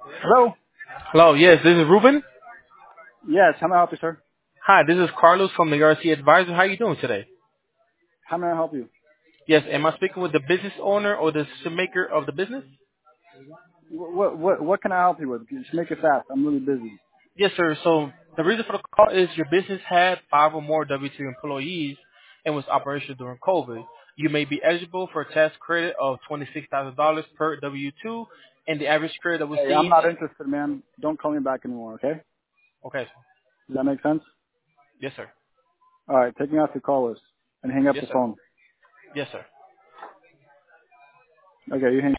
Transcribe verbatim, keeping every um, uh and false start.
Hello? Hello, yes, this is Ruben. Yes, how may I help you, sir? Hi, this is Carlos from the Garcia Advisor. How are you doing today? How may I help you? Yes, am I speaking with the business owner or the decision maker of the business? What, what, what what can I help you with? Just make it fast. I'm really busy. Yes, sir. So the reason for the call is your business had five or more W two employees and was operational during COVID. You may be eligible for a tax credit of twenty-six thousand dollars per W two, and the average credit that we Hey, I'm see. not interested, man. Don't call me back anymore, okay? Okay, sir. Does that make sense? Yes, sir. All right, take me off your call list and hang up Yes, the sir. phone. Yes, sir. Okay, you hang